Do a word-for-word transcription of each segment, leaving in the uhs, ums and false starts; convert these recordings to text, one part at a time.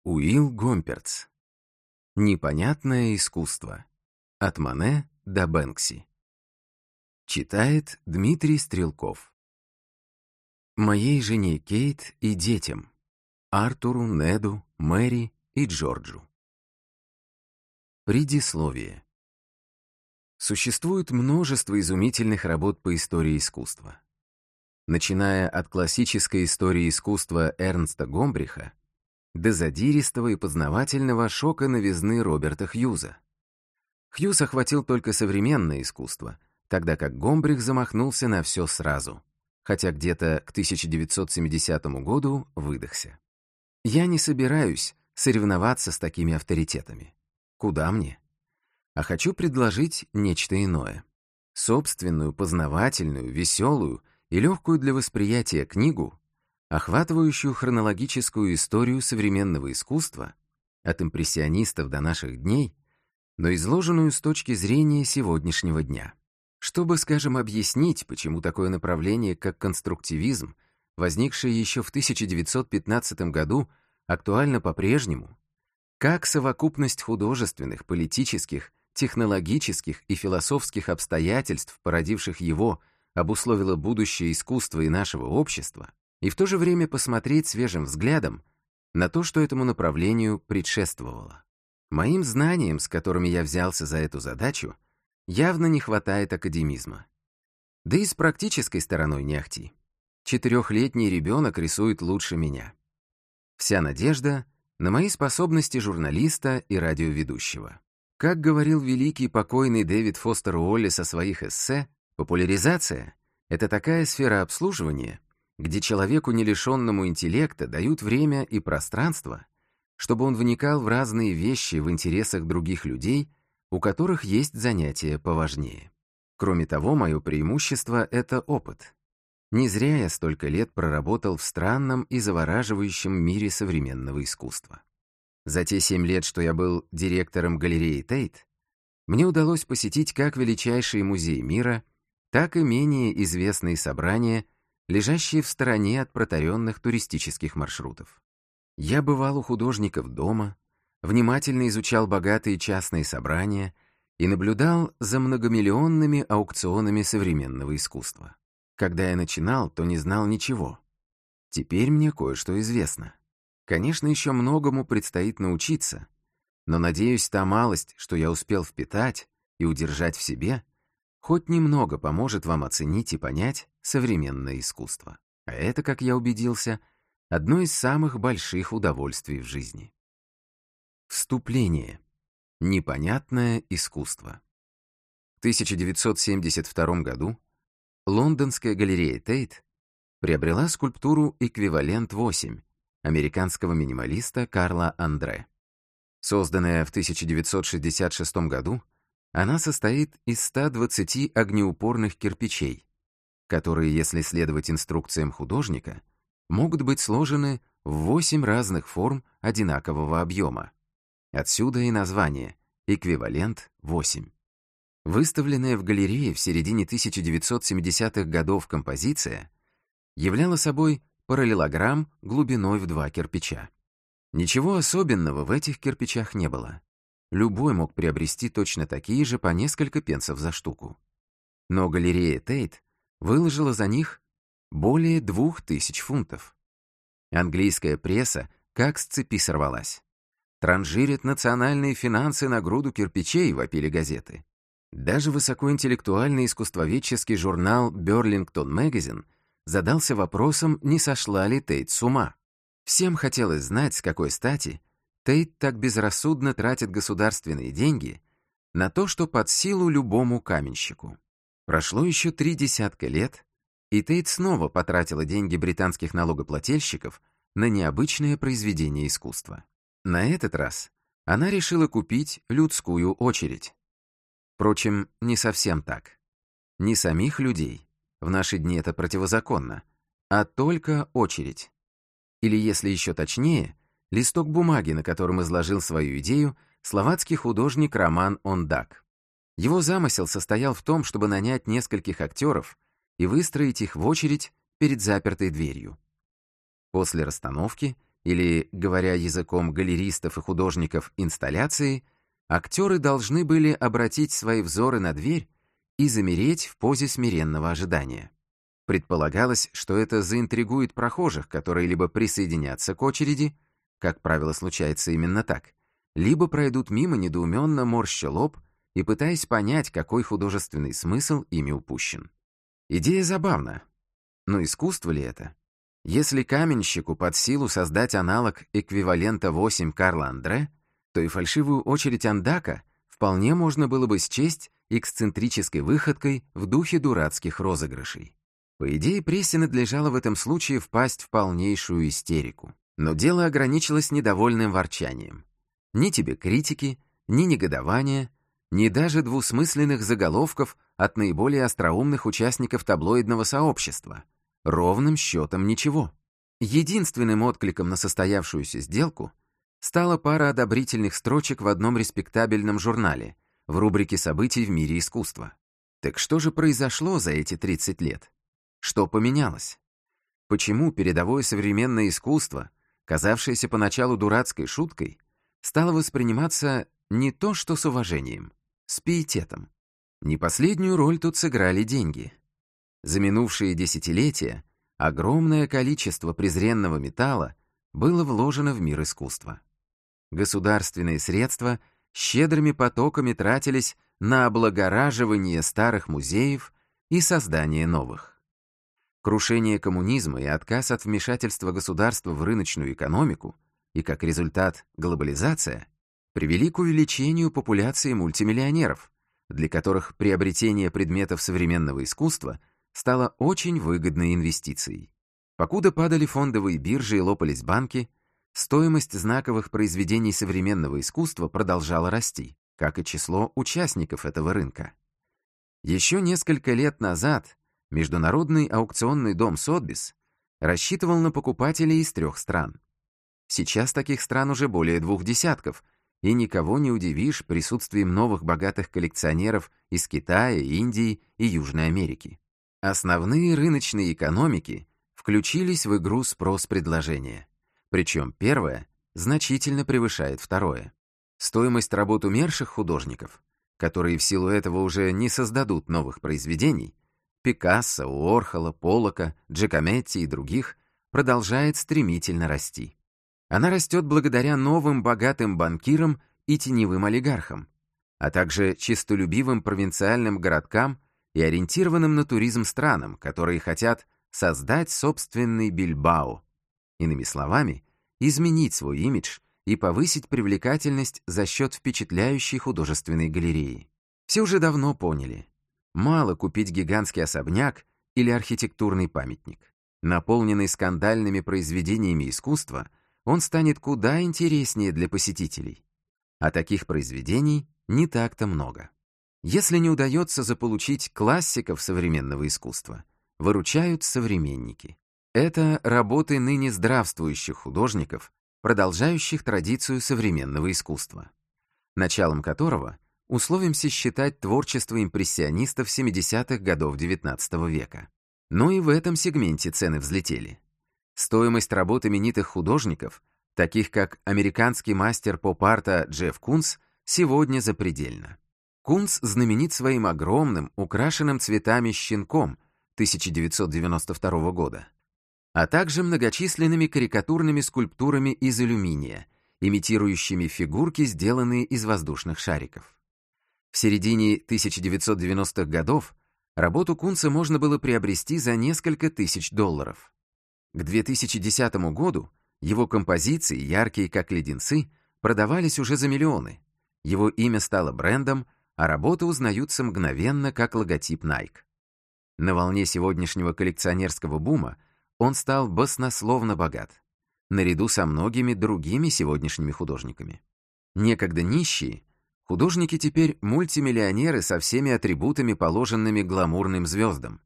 Уилл Гомперц. Непонятное искусство. От Мане до Бэнкси. Читает Дмитрий Стрелков. Моей жене Кейт и детям. Артуру, Неду, Мэри и Джорджу. Предисловие. Существует множество изумительных работ по истории искусства. Начиная от классической истории искусства Эрнста Гомбриха до задиристого и познавательного шока новизны Роберта Хьюза. Хьюз охватил только современное искусство, тогда как Гомбрих замахнулся на все сразу, хотя где-то к тысяча девятьсот семидесятому году выдохся. Я не собираюсь соревноваться с такими авторитетами. Куда мне? А хочу предложить нечто иное. Собственную, познавательную, веселую и легкую для восприятия книгу, охватывающую хронологическую историю современного искусства от импрессионистов до наших дней, но изложенную с точки зрения сегодняшнего дня. Чтобы, скажем, объяснить, почему такое направление, как конструктивизм, возникшее еще в тысяча девятьсот пятнадцатом году, актуально по-прежнему, как совокупность художественных, политических, технологических и философских обстоятельств, породивших его, обусловила будущее искусства и нашего общества, и в то же время посмотреть свежим взглядом на то, что этому направлению предшествовало. Моим знаниям, с которыми я взялся за эту задачу, явно не хватает академизма. Да и с практической стороной не ахти. Четырехлетний ребенок рисует лучше меня. Вся надежда на мои способности журналиста и радиоведущего. Как говорил великий покойный Дэвид Фостер Уоллес о своих эссе, популяризация — это такая сфера обслуживания, где человеку, не лишенному интеллекта, дают время и пространство, чтобы он вникал в разные вещи в интересах других людей, у которых есть занятия поважнее. Кроме того, мое преимущество — это опыт. Не зря я столько лет проработал в странном и завораживающем мире современного искусства. За те семь лет, что я был директором галереи Тейт, мне удалось посетить как величайшие музеи мира, так и менее известные собрания, лежащие в стороне от протаренных туристических маршрутов. Я бывал у художников дома, внимательно изучал богатые частные собрания и наблюдал за многомиллионными аукционами современного искусства. Когда я начинал, то не знал ничего. Теперь мне кое-что известно. Конечно, еще многому предстоит научиться, но, надеюсь, та малость, что я успел впитать и удержать в себе, хоть немного поможет вам оценить и понять современное искусство. А это, как я убедился, одно из самых больших удовольствий в жизни. Вступление. Непонятное искусство. В тысяча девятьсот семьдесят втором году лондонская галерея Тейт приобрела скульптуру «Эквивалент восемь» американского минималиста Карла Андре. Созданная в тысяча девятьсот шестьдесят шестом году, она состоит из ста двадцати огнеупорных кирпичей, которые, если следовать инструкциям художника, могут быть сложены в восемь разных форм одинакового объема. Отсюда и название «Эквивалент восемь». Выставленная в галерее в середине тысяча девятьсот семидесятых годов композиция являла собой параллелограмм глубиной в два кирпича. Ничего особенного в этих кирпичах не было. Любой мог приобрести точно такие же по несколько пенсов за штуку. Но галерея Тейт выложила за них более двух тысяч фунтов. Английская пресса как с цепи сорвалась. «Транжирят национальные финансы на груду кирпичей», — вопили газеты. Даже высокоинтеллектуальный искусствоведческий журнал «Берлингтон Magazine» задался вопросом, не сошла ли Тейт с ума. Всем хотелось знать, с какой стати Тейт так безрассудно тратит государственные деньги на то, что под силу любому каменщику. Прошло еще три десятка лет, и Тейт снова потратила деньги британских налогоплательщиков на необычное произведение искусства. На этот раз она решила купить людскую очередь. Впрочем, не совсем так. Не самих людей, в наши дни это противозаконно, а только очередь. Или, если еще точнее, листок бумаги, на котором изложил свою идею словацкий художник Роман Ондак. Его замысел состоял в том, чтобы нанять нескольких актеров и выстроить их в очередь перед запертой дверью. После расстановки или, говоря языком галеристов и художников, инсталляции, актеры должны были обратить свои взоры на дверь и замереть в позе смиренного ожидания. Предполагалось, что это заинтригует прохожих, которые либо присоединятся к очереди, как правило, случается именно так, либо пройдут мимо, недоуменно морща лоб и пытаясь понять, какой художественный смысл ими упущен. Идея забавна, но искусство ли это? Если каменщику под силу создать аналог эквивалента восемь Карла Андре, то и фальшивую очередь Андака вполне можно было бы счесть эксцентрической выходкой в духе дурацких розыгрышей. По идее, прессе надлежало в этом случае впасть в полнейшую истерику. Но дело ограничилось недовольным ворчанием. Ни тебе критики, ни негодования, ни даже двусмысленных заголовков от наиболее остроумных участников таблоидного сообщества. Ровным счетом ничего. Единственным откликом на состоявшуюся сделку стала пара одобрительных строчек в одном респектабельном журнале в рубрике «Событий в мире искусства». Так что же произошло за эти тридцать лет? Что поменялось? Почему передовое современное искусство, казавшееся поначалу дурацкой шуткой, стало восприниматься не то что с уважением, с пиететом? Не последнюю роль тут сыграли деньги. За минувшие десятилетия огромное количество презренного металла было вложено в мир искусства. Государственные средства щедрыми потоками тратились на облагораживание старых музеев и создание новых. Крушение коммунизма и отказ от вмешательства государства в рыночную экономику и, как результат, глобализация привели к увеличению популяции мультимиллионеров, для которых приобретение предметов современного искусства стало очень выгодной инвестицией. Покуда падали фондовые биржи и лопались банки, стоимость знаковых произведений современного искусства продолжала расти, как и число участников этого рынка. Еще несколько лет назад Международный аукционный дом Сотбис рассчитывал на покупателей из трех стран. Сейчас таких стран уже более двух десятков, и никого не удивишь присутствием новых богатых коллекционеров из Китая, Индии и Южной Америки. Основные рыночные экономики включились в игру спрос-предложение, причем первое значительно превышает второе. Стоимость работ умерших художников, которые в силу этого уже не создадут новых произведений, Пикассо, Уорхола, Поллока, Джакометти и других, продолжает стремительно расти. Она растет благодаря новым богатым банкирам и теневым олигархам, а также честолюбивым провинциальным городкам и ориентированным на туризм странам, которые хотят создать собственный Бильбао. Иными словами, изменить свой имидж и повысить привлекательность за счет впечатляющей художественной галереи. Все уже давно поняли. Мало купить гигантский особняк или архитектурный памятник. Наполненный скандальными произведениями искусства, он станет куда интереснее для посетителей. А таких произведений не так-то много. Если не удается заполучить классиков современного искусства, выручают современники. Это работы ныне здравствующих художников, продолжающих традицию современного искусства, началом которого условимся считать творчество импрессионистов семидесятых годов девятнадцатого века. Но и в этом сегменте цены взлетели. Стоимость работ именитых художников, таких как американский мастер поп-арта Джефф Кунс, сегодня запредельна. Кунс знаменит своим огромным, украшенным цветами щенком тысяча девятьсот девяносто второго года, а также многочисленными карикатурными скульптурами из алюминия, имитирующими фигурки, сделанные из воздушных шариков. В середине тысяча девятьсот девяностых годов работу Кунса можно было приобрести за несколько тысяч долларов. К две тысячи десятому году его композиции, яркие как леденцы, продавались уже за миллионы. Его имя стало брендом, а работы узнаются мгновенно как логотип Nike. На волне сегодняшнего коллекционерского бума он стал баснословно богат, наряду со многими другими сегодняшними художниками. Некогда нищие, художники теперь мультимиллионеры со всеми атрибутами, положенными гламурным звездам,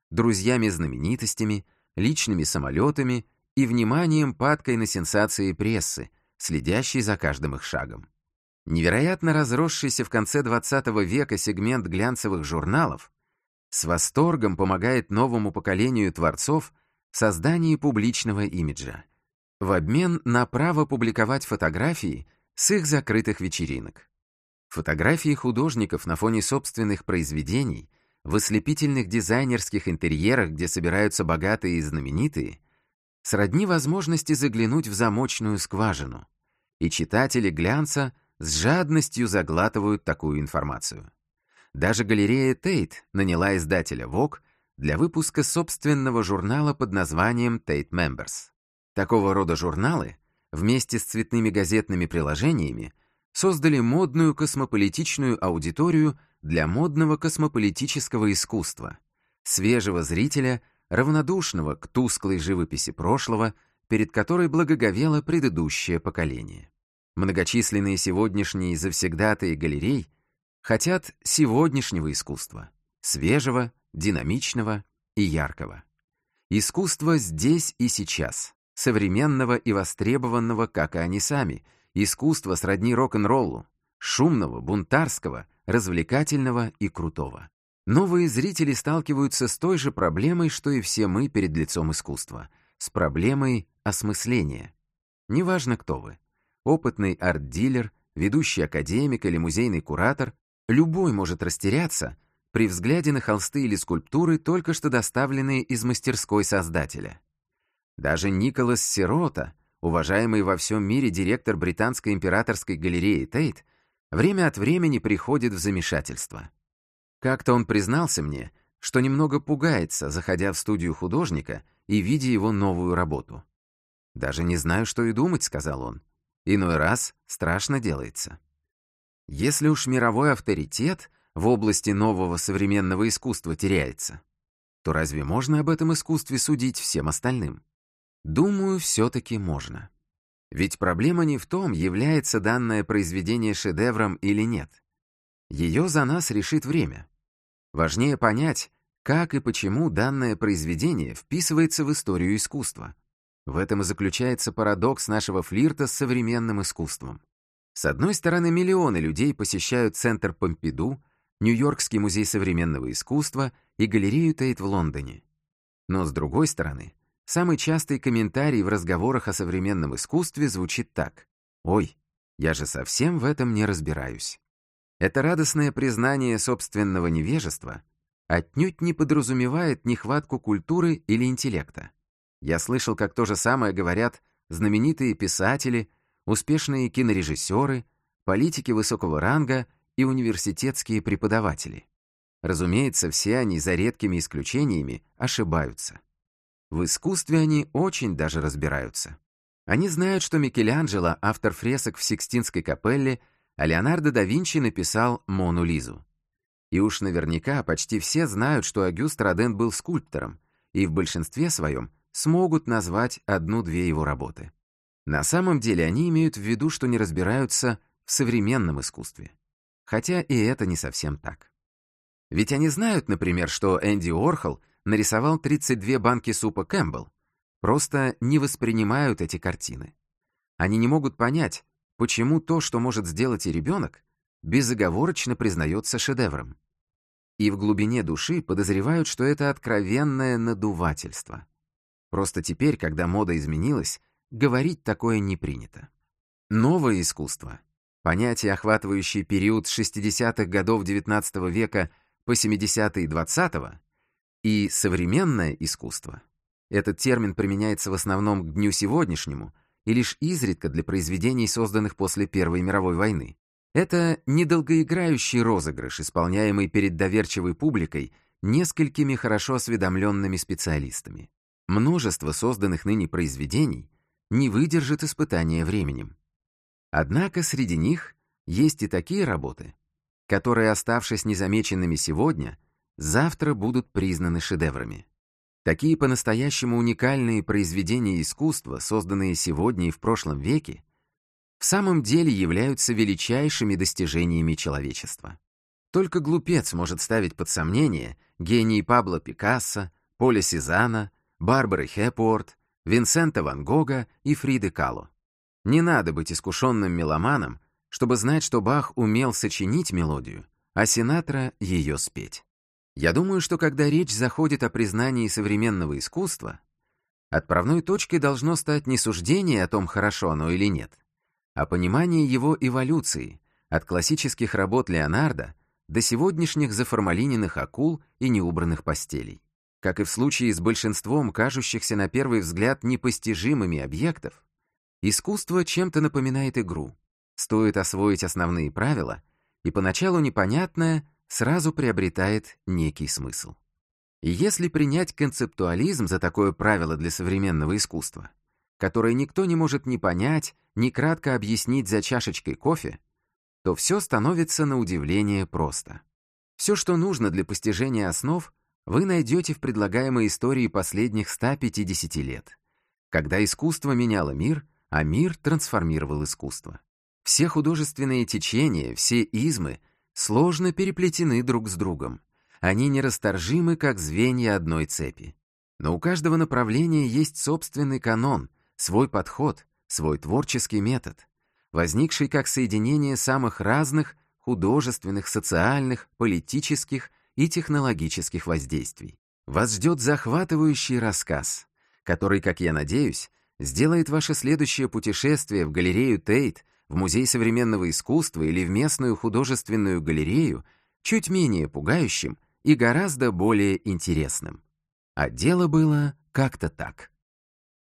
друзьями-знаменитостями, личными самолетами и вниманием падкой на сенсации прессы, следящей за каждым их шагом. Невероятно разросшийся в конце двадцатого века сегмент глянцевых журналов с восторгом помогает новому поколению творцов в создании публичного имиджа, в обмен на право публиковать фотографии с их закрытых вечеринок. Фотографии художников на фоне собственных произведений, в ослепительных дизайнерских интерьерах, где собираются богатые и знаменитые, сродни возможности заглянуть в замочную скважину, и читатели глянца с жадностью заглатывают такую информацию. Даже галерея Тейт наняла издателя Vogue для выпуска собственного журнала под названием Tate Members. Такого рода журналы, вместе с цветными газетными приложениями, создали модную космополитичную аудиторию для модного космополитического искусства, свежего зрителя, равнодушного к тусклой живописи прошлого, перед которой благоговело предыдущее поколение. Многочисленные сегодняшние завсегдатаи галерей хотят сегодняшнего искусства, свежего, динамичного и яркого. Искусство здесь и сейчас, современного и востребованного, как и они сами, искусство сродни рок-н-роллу, шумного, бунтарского, развлекательного и крутого. Новые зрители сталкиваются с той же проблемой, что и все мы перед лицом искусства, с проблемой осмысления. Неважно, кто вы. Опытный арт-дилер, ведущий академик или музейный куратор, любой может растеряться при взгляде на холсты или скульптуры, только что доставленные из мастерской создателя. Даже Николас Сирота, уважаемый во всем мире директор британской императорской галереи Тейт, время от времени приходит в замешательство. Как-то он признался мне, что немного пугается, заходя в студию художника и видя его новую работу. «Даже не знаю, что и думать», — сказал он. «Иной раз страшно делается». Если уж мировой авторитет в области нового современного искусства теряется, то разве можно об этом искусстве судить всем остальным? Думаю, все-таки можно. Ведь проблема не в том, является данное произведение шедевром или нет. Ее за нас решит время. Важнее понять, как и почему данное произведение вписывается в историю искусства. В этом и заключается парадокс нашего флирта с современным искусством. С одной стороны, миллионы людей посещают Центр Помпиду, Нью-Йоркский музей современного искусства и галерею Тейт в Лондоне. Но с другой стороны, самый частый комментарий в разговорах о современном искусстве звучит так: «Ой, я же совсем в этом не разбираюсь». Это радостное признание собственного невежества отнюдь не подразумевает нехватку культуры или интеллекта. Я слышал, как то же самое говорят знаменитые писатели, успешные кинорежиссеры, политики высокого ранга и университетские преподаватели. Разумеется, все они, за редкими исключениями, ошибаются. В искусстве они очень даже разбираются. Они знают, что Микеланджело — автор фресок в Сикстинской капелле, а Леонардо да Винчи написал «Мону Лизу». И уж наверняка почти все знают, что Огюст Роден был скульптором, и в большинстве своем смогут назвать одну-две его работы. На самом деле они имеют в виду, что не разбираются в современном искусстве. Хотя и это не совсем так. Ведь они знают, например, что Энди Уорхол нарисовал тридцать две банки супа Кэмпбелл, просто не воспринимают эти картины. Они не могут понять, почему то, что может сделать и ребенок, безоговорочно признается шедевром. И в глубине души подозревают, что это откровенное надувательство. Просто теперь, когда мода изменилась, говорить такое не принято. Новое искусство, понятие, охватывающее период с шестидесятых годов девятнадцатого века по семидесятые двадцатого, и современное искусство. Этот термин применяется в основном к дню сегодняшнему и лишь изредка для произведений, созданных после Первой мировой войны. Это недолгоиграющий розыгрыш, исполняемый перед доверчивой публикой несколькими хорошо осведомленными специалистами. Множество созданных ныне произведений не выдержит испытания временем. Однако среди них есть и такие работы, которые, оставшись незамеченными сегодня, завтра будут признаны шедеврами. Такие по-настоящему уникальные произведения искусства, созданные сегодня и в прошлом веке, в самом деле являются величайшими достижениями человечества. Только глупец может ставить под сомнение гении Пабло Пикассо, Поля Сезанна, Барбары Хепуорт, Винсента ван Гога и Фриды Кало. Не надо быть искушенным меломаном, чтобы знать, что Бах умел сочинить мелодию, а Синатра — ее спеть. Я думаю, что когда речь заходит о признании современного искусства, Отправной точкой должно стать не суждение о том, хорошо оно или нет, а понимание его эволюции от классических работ Леонардо до сегодняшних заформалиненных акул и неубранных постелей. Как и в случае с большинством кажущихся на первый взгляд непостижимыми объектов, искусство чем-то напоминает игру. Стоит освоить основные правила, и поначалу непонятное сразу приобретает некий смысл. И если принять концептуализм за такое правило для современного искусства, которое никто не может ни понять, ни кратко объяснить за чашечкой кофе, то все становится на удивление просто. Все, что нужно для постижения основ, вы найдете в предлагаемой истории последних ста пятидесяти лет, когда искусство меняло мир, а мир трансформировал искусство. Все художественные течения, все измы сложно переплетены друг с другом. Они нерасторжимы, как звенья одной цепи. Но у каждого направления есть собственный канон, свой подход, свой творческий метод, возникший как соединение самых разных художественных, социальных, политических и технологических воздействий. Вас ждет захватывающий рассказ, который, как я надеюсь, сделает ваше следующее путешествие в галерею Тейт, в Музей современного искусства или в местную художественную галерею чуть менее пугающим и гораздо более интересным. А дело было как-то так.